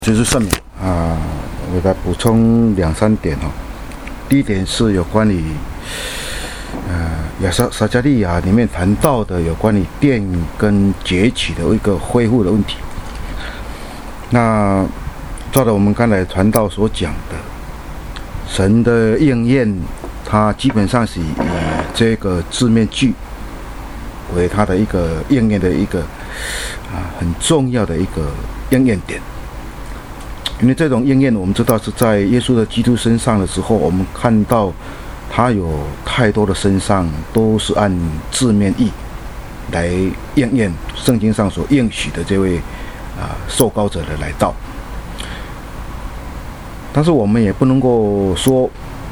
就是圣名我来补充2、3点哦。第一点是有关于撒迦利亚里面谈到的有关于殿跟节期的一个恢复的问题。那照着我们刚才传道所讲的，神的应验，它基本上是以这个字面句为它的一个应验的一个很重要的一个应验点。因为这种应验我们知道是在耶稣的基督身上的时候，我们看到他有太多的身上都是按字面意来应验圣经上所应许的这位受膏者的来到。但是我们也不能够说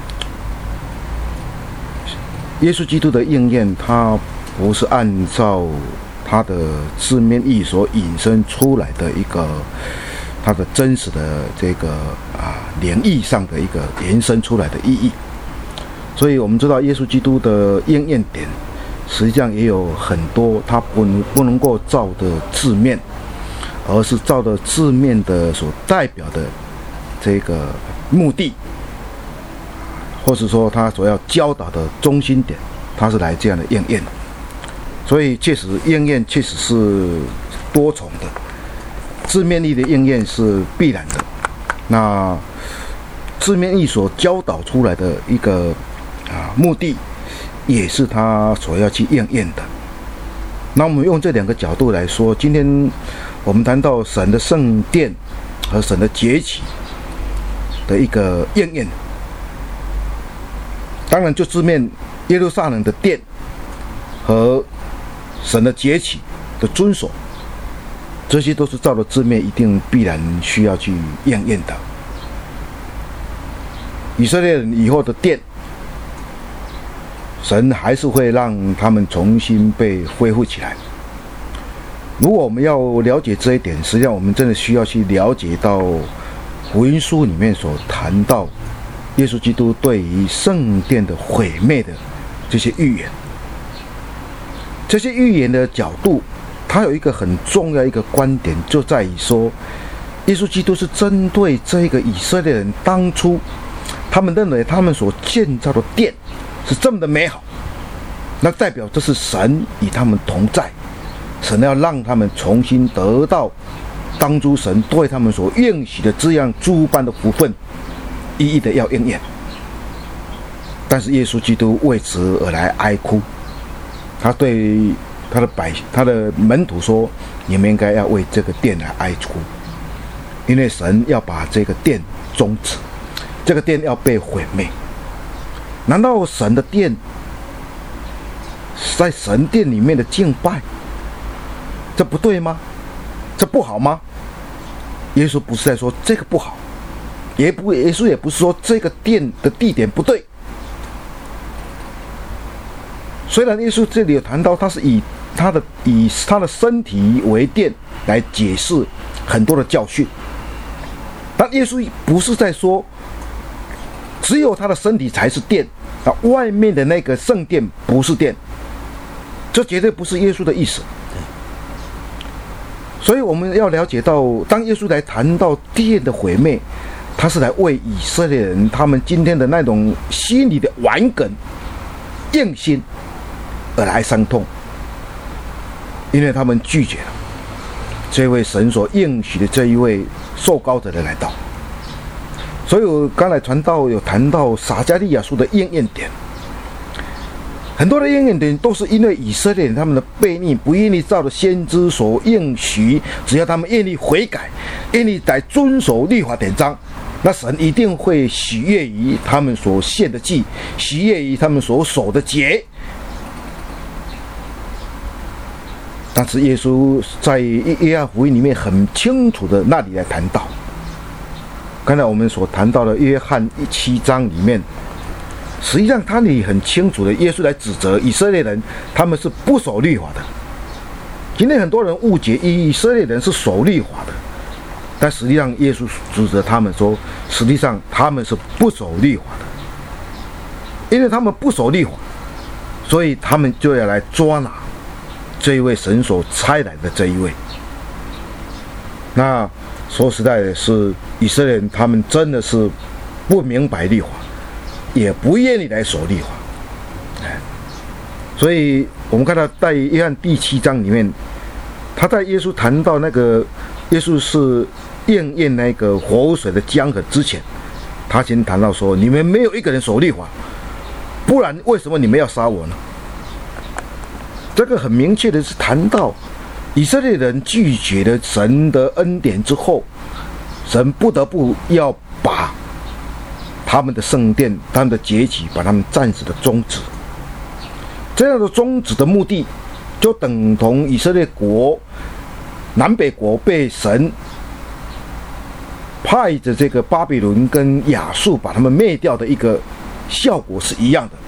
耶稣基督的应验他不是按照他的字面意所引申出来的一个它的真实的这个灵意上的一个延伸出来的意义。所以我们知道耶稣基督的应验点实际上也有很多，它不能够照的字面，而是照的字面的所代表的这个目的，或是说他所要教导的中心点，它是来这样的应验。所以确实应验确实是多重的，字面意的应验是必然的，那字面意所教导出来的一个目的，也是他所要去应验的。那我们用这2个角度来说，今天我们谈到神的圣殿和神的节期的一个应验，当然就字面耶路撒冷的殿和神的节期的遵守，这些都是照着字面一定必然需要去应验的。以色列人以后的殿，神还是会让他们重新被恢复起来。如果我们要了解这一点，实际上我们真的需要去了解到福音书里面所谈到耶稣基督对于圣殿的毁灭的这些预言。这些预言的角度，它有一个很重要一个观点，就在于说耶稣基督是针对这个以色列人当初他们认为他们所建造的殿是这么的美好，那代表这是神与他们同在，神要让他们重新得到当初神对他们所应许的这样诸般的福分，一一的要应验。但是耶稣基督为此而来哀哭，他对他的门徒说，你们应该要为这个殿来哀哭，因为神要把这个殿终止，这个殿要被毁灭。难道神的殿，在神殿里面的敬拜，这不对吗？这不好吗？耶稣不是在说这个不好，耶稣也不是说这个殿的地点不对。虽然耶稣这里有谈到他是以他的身体为殿来解释很多的教训，但耶稣不是在说只有他的身体才是殿，外面的那个圣殿不是殿，这绝对不是耶稣的意思。所以我们要了解到，当耶稣来谈到殿的毁灭，他是来为以色列人他们今天的那种心理的顽梗硬心而来伤痛，因为他们拒绝了这位神所应许的这一位受膏者的来到。所以我刚才传道有谈到撒迦利亚书的应验点，很多的应验点都是因为以色列人他们的悖逆，不愿意照着先知所应许，只要他们愿意悔改，愿意来遵守律法典章，那神一定会喜悦于他们所献的祭，喜悦于他们所守的节。但是耶稣在约翰福音里面很清楚的那里来谈到，刚才我们所谈到的约翰7章里面，实际上他里很清楚的，耶稣来指责以色列人他们是不守律法的。今天很多人误解以色列人是守律法的，但实际上耶稣指责他们说，实际上他们是不守律法的。因为他们不守律法，所以他们就要来抓拿这一位神所差来的这一位。那说实在的，是以色列人他们真的是不明白律法，也不愿意来守律法。所以我们看到在约翰第7章里面，他在耶稣谈到那个耶稣是应验那个活水的江河之前，他先谈到说：你们没有一个人守律法，不然为什么你们要杀我呢？这个很明确的是谈到以色列人拒绝了神的恩典之后，神不得不要把他们的圣殿、他们的节期，把他们暂时的终止。这样的终止的目的，就等同以色列国南北国被神派着这个巴比伦跟亚述把他们灭掉的一个效果是一样的。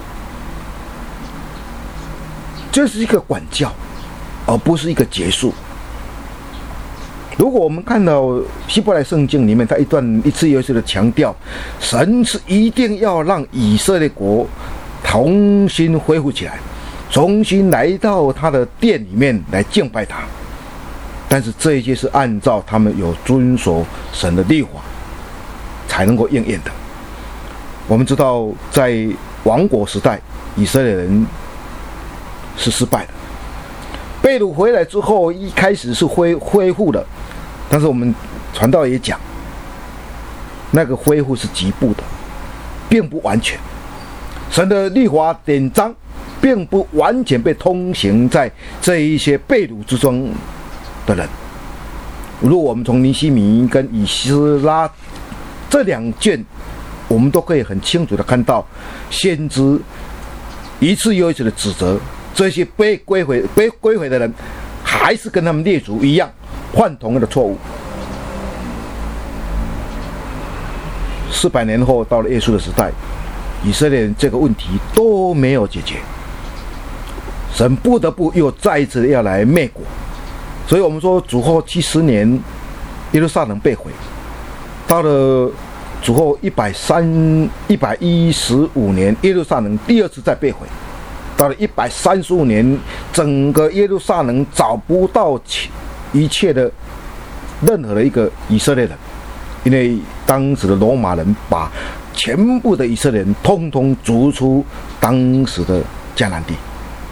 这是一个管教，而不是一个结束。如果我们看到希伯来圣经里面，他一次又一次的强调，神是一定要让以色列国重新恢复起来，重新来到他的殿里面来敬拜他。但是这一切是按照他们有遵守神的律法才能够应验的。我们知道在亡国时代，以色列人是失败的，被掳回来之后一开始是恢复的，但是我们传道也讲，那个恢复是局部的，并不完全。神的律法典章并不完全被通行在这一些被掳之中的人。如果我们从尼希米跟以斯拉这2卷，我们都可以很清楚的看到，先知一次又一次的指责这些被归回的人，还是跟他们列祖一样犯同样的错误。400年后到了耶稣的时代，以色列人这个问题都没有解决，神不得不又再一次要来灭国。所以我们说主后70年耶路撒冷被毁，到了主后115年耶路撒冷第2次再被毁，到了135年整个耶路撒冷找不到一切的任何的一个以色列人，因为当时的罗马人把全部的以色列人通通逐出当时的迦南地。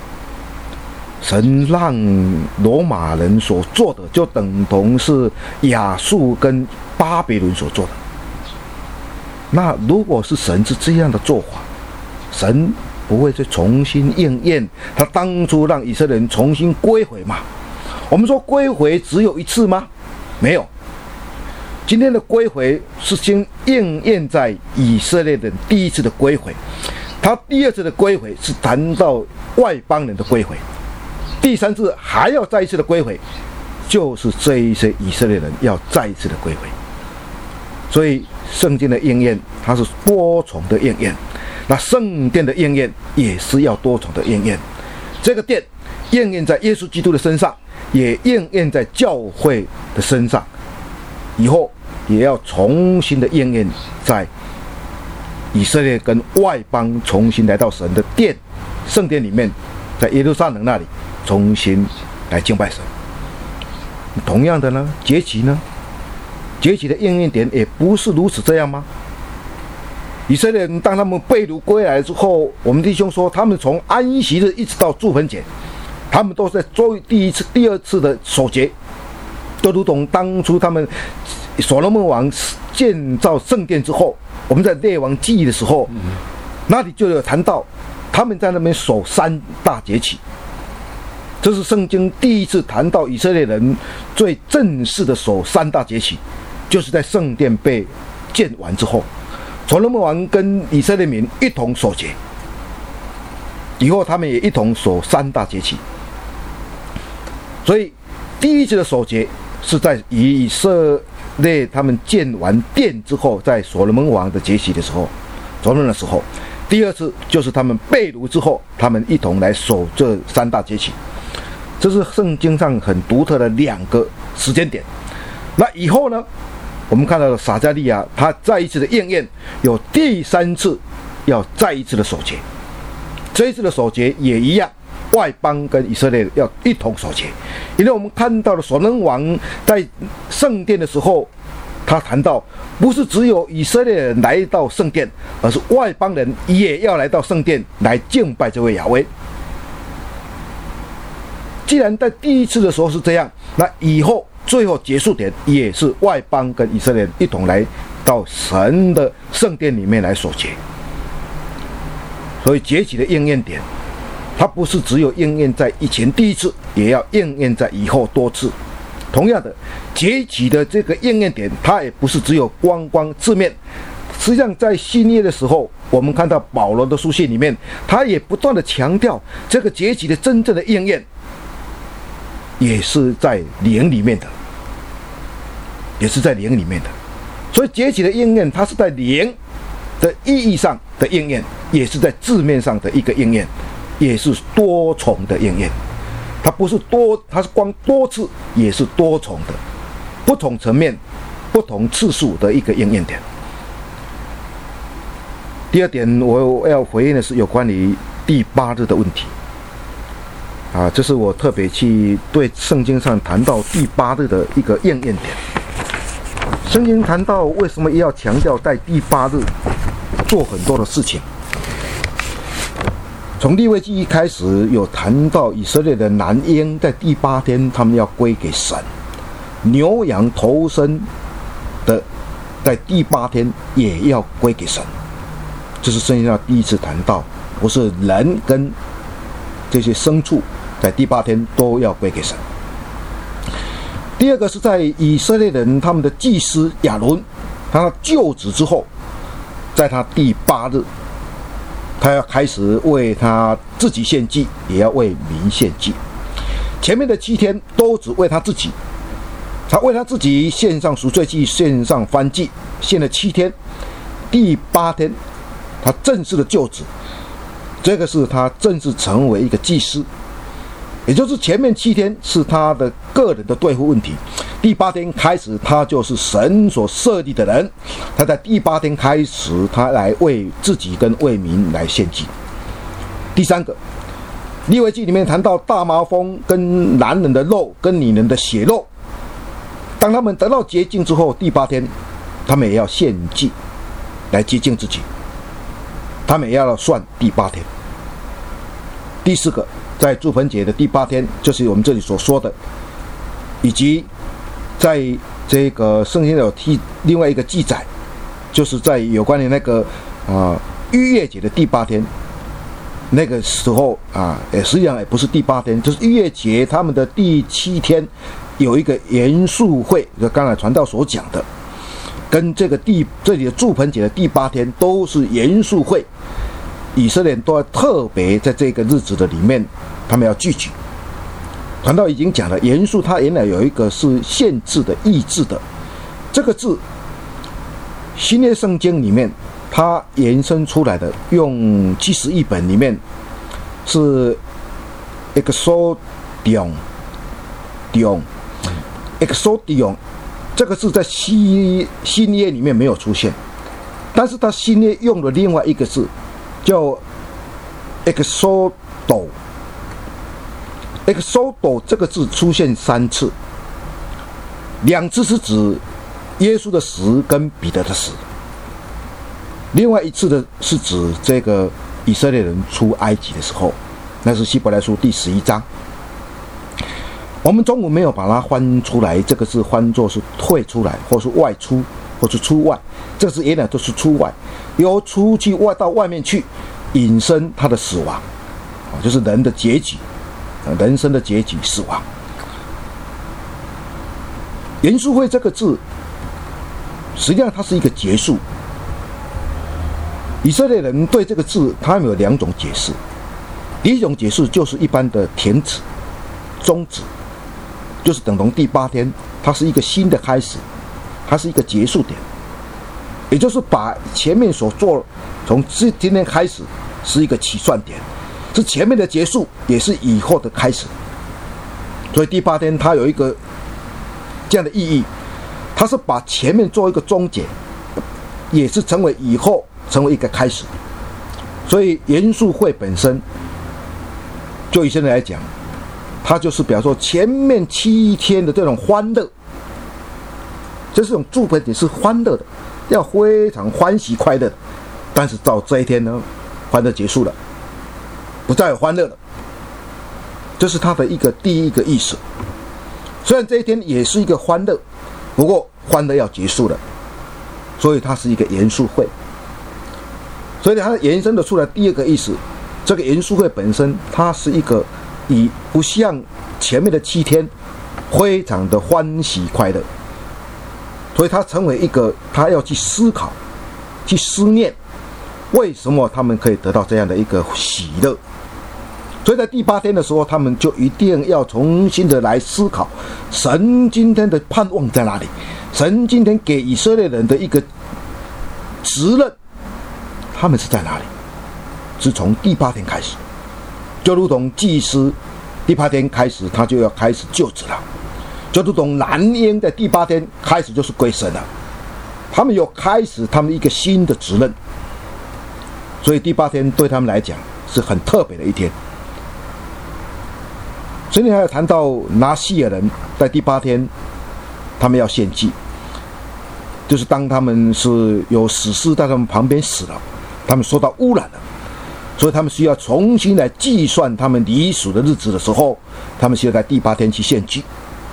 神让罗马人所做的，就等同是亚述跟巴比伦所做的。那如果是神是这样的做法，神不会再重新应验他当初让以色列人重新归回吗？我们说归回只有一次吗？没有。今天的归回是先应验在以色列人第一次的归回，他第2次的归回是谈到外邦人的归回，第3次还要再一次的归回，就是这一些以色列人要再一次的归回。所以圣经的应验它是多重的应验，那圣殿的应验也是要多重的应验。这个殿应验在耶稣基督的身上，也应验在教会的身上，以后也要重新的应验在以色列跟外邦重新来到神的殿圣殿里面，在耶路撒冷那里重新来敬拜神。同样的呢，节期呢，节期的应验点也不是如此这样吗？以色列人当他们被掳归来之后，我们弟兄说，他们从安息日一直到住棚节，他们都在做第1次、第2次的守节，都如同当初他们所罗门王建造圣殿之后，我们在列王记的时候，那里就有谈到他们在那边守3大节期。这是圣经第1次谈到以色列人最正式的守3大节期，就是在圣殿被建完之后，所罗门王跟以色列民一同守节，以后他们也一同守3大节期。所以第1次的守节是在以色列他们建完殿之后，在所罗门王的节期的时候，所罗门的时候。第2次就是他们被掳之后，他们一同来守这3大节期。这是圣经上很独特的2个时间点。那以后呢，我们看到了撒迦利亚他再一次的应验，有第3次要再一次的守节。这一次的守节也一样，外邦跟以色列要一同守节。因为我们看到了所罗门王在圣殿的时候， 他谈到不是只有以色列人来到圣殿，而是外邦人也要来到圣殿来敬拜这位亚威。既然在第一次的时候是这样，那以后最后结束点也是外邦跟以色列人一同来到神的圣殿里面来守节。所以节期的应验点，它不是只有应验在以前第一次，也要应验在以后多次。同样的，节期的这个应验点，它也不是只有光字面。实际上在新约的时候，我们看到保罗的书信里面，他也不断的强调这个节期的真正的应验也是在灵里面的，所以节期的应验，它是在灵的意义上的应验，也是在字面上的一个应验，也是多重的应验。它不是多，它是光多次，也是多重的，不同层面、不同次数的一个应验点。第二点，我要回应的是有关于第8日的问题。这是我特别去对圣经上谈到第8日的一个应验点。圣经谈到为什么要强调在第8日做很多的事情。从利未记一开始有谈到以色列的男婴在第8天他们要归给神，牛羊头生的在第8天也要归给神。这是圣经上第一次谈到，不是人跟这些牲畜在第8天都要归给神。第二个是在以色列人他们的祭司亚伦他就职之后，在他第8日，他要开始为他自己献祭，也要为民献祭。前面的7天都只为他自己，他为他自己献上赎罪祭，献上燔祭，献了7天。第8天他正式的就职，这个是他正式成为一个祭司。也就是前面7天是他的个人的对付问题，第8天开始他就是神所设立的人，他在第8天开始他来为自己跟为民来献祭。第三个，利未记里面谈到大麻风跟男人的肉跟女人的血肉，当他们得到洁净之后，第8天他们也要献祭来洁净自己，他们也要算第8天。第四个，在住棚节的第8天，就是我们这里所说的，以及在这个圣经有另外一个记载，就是在有关于那个逾越节的第8天，那个时候实际上也不是第8天，就是逾越节他们的第7天有一个严肃会，就刚才传道所讲的，跟这里的住棚节的第8天都是严肃会。以色列人都要特别在这个日子的里面，他们要聚集。传道已经讲了，严肃它原来有一个是限制的、抑制的，这个字新约圣经里面它延伸出来的，用71本里面是 exodion， 这个字在新约里面没有出现，但是它新约用了另外一个字叫 exodo， 这个字出现3次，2次是指耶稣的死跟彼得的死，另外1次的是指这个以色列人出埃及的时候，那是希伯来书第11章。我们中文没有把它翻出来，这个字翻作是退出来，或是外出，或是出外，这个字原来都是出外，由出去到外面去，引申他的死亡，就是人的结局，人生的结局，死亡。严肃会这个字实际上它是一个结束。以色列人对这个字他们有2种解释，第一种解释就是一般的停止、终止，就是等同第8天它是一个新的开始，它是一个结束点，也就是把前面所做从今天开始是一个起算点，是前面的结束，也是以后的开始。所以第8天它有一个这样的意义，它是把前面做一个终结，也是成为以后成为一个开始。所以严肃会本身就以现在来讲，它就是比方说前面7天的这种欢乐， 就是种祝盆节是欢乐的，要非常欢喜快乐的。但是到这一天呢，欢乐结束了，不再有欢乐了。这是它的第一个意思。虽然这一天也是一个欢乐，不过欢乐要结束了，所以它是一个严肃会。所以它延伸的出来第二个意思，这个严肃会本身，它是一个不像前面的7天非常的欢喜快乐，所以它成为一个他要去思考、去思念，为什么他们可以得到这样的一个喜乐。所以在第8天的时候，他们就一定要重新的来思考，神今天的盼望在哪里？神今天给以色列人的一个责任，他们是在哪里？是从第8天开始，就如同祭司第8天开始，他就要开始就职了，就如同蓝鹰在第8天开始就是归神了，他们有开始他们一个新的责任。所以第8天对他们来讲是很特别的一天。所以还有谈到拿西尔人在第8天，他们要献祭，就是当他们是有死尸在他们旁边死了，他们受到污染了，所以他们需要重新来计算他们离俗的日子的时候，他们需要在第8天去献祭。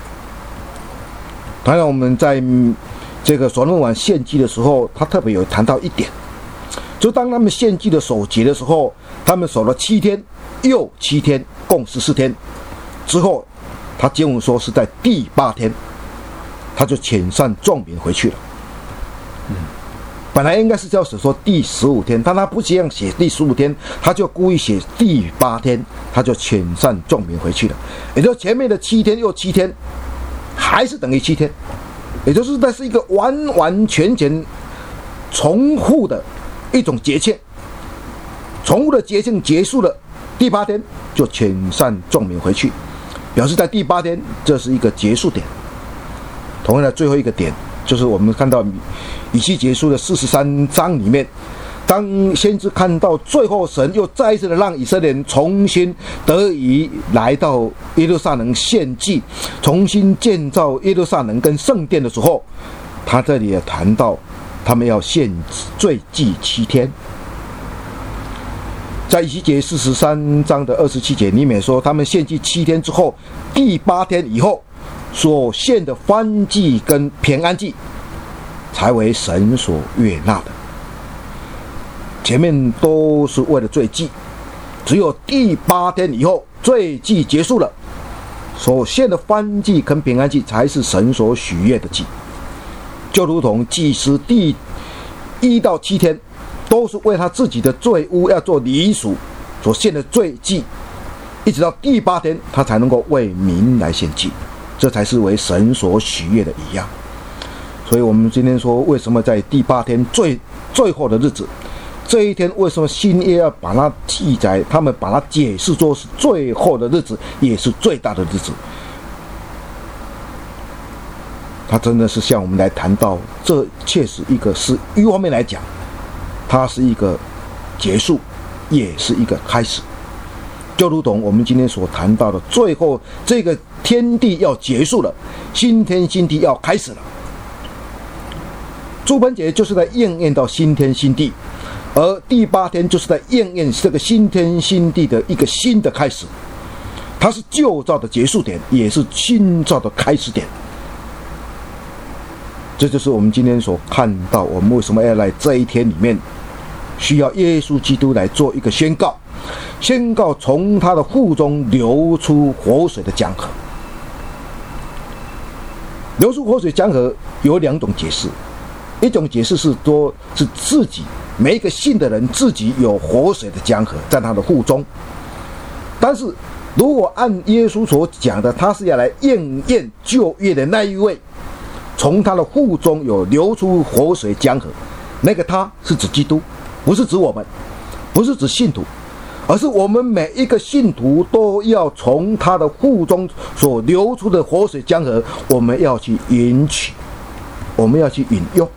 当然我们在这个所罗门王献祭的时候，他特别有谈到一点，就当他们献祭的守节的时候，他们守了7天又7天，共14天之后，他经文说是在第8天，他就遣散众民回去了。本来应该是要写说第15天，但他不这样写第15天，他就故意写第8天，他就遣散众民回去了。也就是前面的7天又7天，还是等于7天，也就是这是一个完完全全重复的一种节庆。重复的节庆结束了，第8天就遣散众民回去，表示在第8天这是一个结束点。同样的最后一个点，就是我们看到以西结书的43章里面，当先知看到最后神又再一次的让以色列人重新得以来到耶路撒冷献祭，重新建造耶路撒冷跟圣殿的时候，他这里也谈到他们要献罪祭7天。在以西结43章的27节里面说，他们献祭7天之后，第8天以后所献的燔祭跟平安祭才为神所悦纳的。前面都是为了罪祭，只有第8天以后罪祭结束了，所献的燔祭跟平安祭才是神所许悦的祭。就如同祭司第1到7天都是为他自己的罪污要做离赎所献的罪祭，一直到第8天他才能够为民来献祭，这才是为神所许悦的一样。所以我们今天说，为什么在第8天最后的日子，这一天为什么新约要把它记载，他们把它解释作是最后的日子，也是最大的日子。它真的是向我们来谈到，这确实一个是一方面来讲，它是一个结束，也是一个开始。就如同我们今天所谈到的，最后这个天地要结束了，新天新地要开始了。住棚节就是在应验到新天新地，而第8天就是在应验这个新天新地的一个新的开始。它是旧造的结束点，也是新造的开始点。这就是我们今天所看到，我们为什么要来这一天里面，需要耶稣基督来做一个宣告，宣告从他的腹中流出活水的江河。流出活水江河有2种解释，一种解释是说是自己每一个信的人自己有活水的江河在他的腹中，但是如果按耶稣所讲的，他是要来应验旧约的那一位，从他的腹中有流出活水江河，那个他是指基督，不是指我们，不是指信徒，而是我们每一个信徒都要从他的腹中所流出的活水江河，我们要去饮取，我们要去饮用。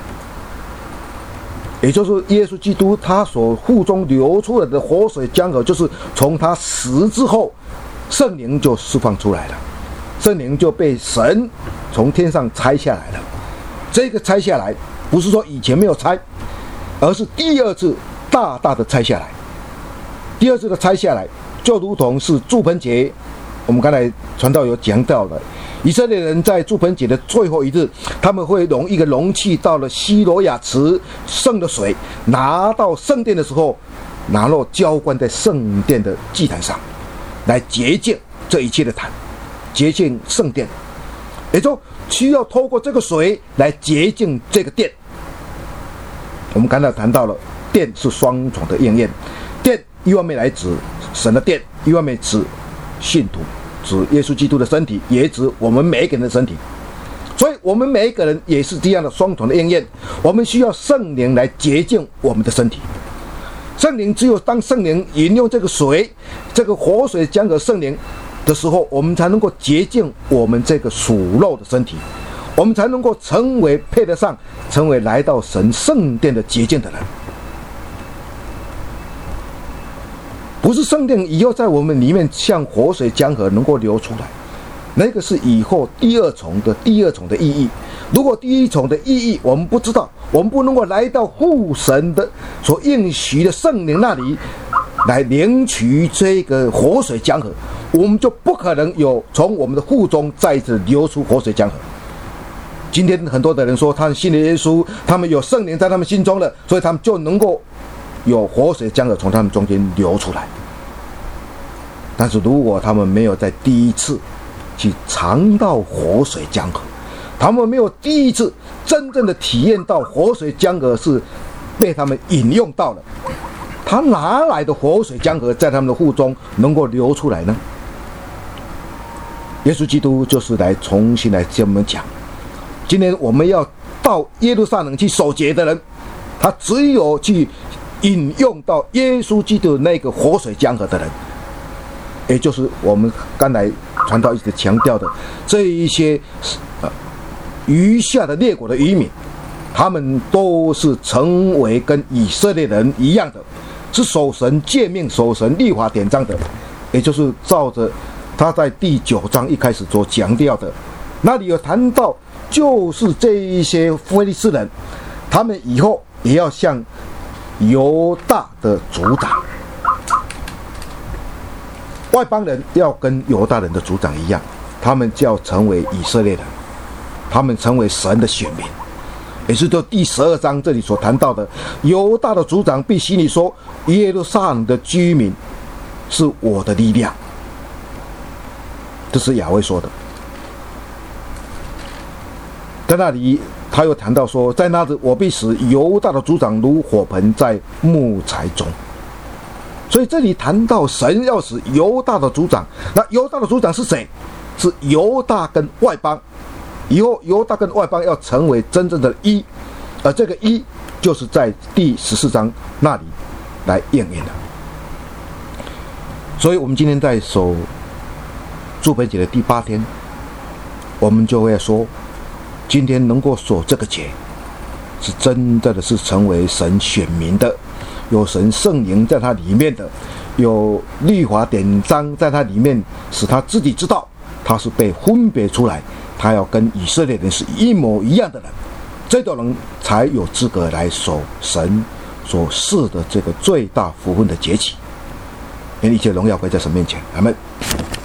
也就是耶稣基督他所腹中流出来的活水江河，就是从他死之后，圣灵就释放出来了，圣灵就被神从天上拆下来了， 这个拆下来，不是说以前没有拆，而是第二次大大的拆下来。第二次的拆下来，就如同是住棚节，我们刚才传道有讲到的，以色列人在住棚节的最后一日，他们会容一个容器到了西罗亚池剩的水，拿到圣殿的时候，然后浇灌在圣殿的祭坛上，来洁净这一切的坛，洁净圣殿，也就需要透过这个水来洁净这个殿。我们刚才谈到了殿是双重的应验，殿一方面来指神的殿，一方面指信徒，指耶稣基督的身体，也指我们每一个人的身体。所以我们每一个人也是这样的双重的应验，我们需要圣灵来洁净我们的身体。圣灵只有当圣灵饮用这个水，这个活水江河圣灵的时候，我们才能够洁净我们这个属肉的身体，我们才能够成为配得上成为来到神圣殿的洁净的人。不是圣殿以后在我们里面像活水江河能够流出来，那个是以后第二重的意义。如果第一重的意义我们不知道，我们不能够来到父神的所应许的圣灵那里来领取这个活水江河，我们就不可能有从我们的腹中再一次流出活水江河。今天很多的人说他们信了耶稣，他们有圣灵在他们心中了，所以他们就能够有活水江河从他们中间流出来。但是如果他们没有在第一次去尝到活水江河，他们没有第一次真正的体验到活水江河是被他们饮用到了，他哪来的活水江河在他们的腹中能够流出来呢？耶稣基督就是来重新来跟我们讲，今天我们要到耶路撒冷去守节的人，他只有去饮用到耶稣基督那个活水江河的人，也就是我们刚才传道一直强调的这一些余下的列国的渔民，他们都是成为跟以色列人一样的，是守神诫命、守神律法典章的，也就是照着他在第9章一开始所强调的，那里有谈到，就是这一些非利士人，他们以后也要像犹大的族长，外邦人要跟犹大人的族长一样，他们就要成为以色列人，他们成为神的选民。也是就第12章这里所谈到的，犹大的族长必心里说，耶路撒冷的居民是我的力量，这是雅威说的。在那里他又谈到说，在那里我必使犹大的族长如火盆在木材中。所以这里谈到神要使犹大的族长，那犹大的族长是谁？是犹大跟外邦，以后犹大跟外邦要成为真正的一，而这个一就是在第14章那里来应验的。所以我们今天在守住棚节的第8天，我们就会说，今天能够守这个节，是真正的是成为神选民的，有神圣灵在他里面的，有律法典章在他里面，使他自己知道他是被分别出来，他要跟以色列人是一模一样的人，这种人才有资格来守神所赐的这个最大福分的节期。愿一切荣耀归在神面前，阿们。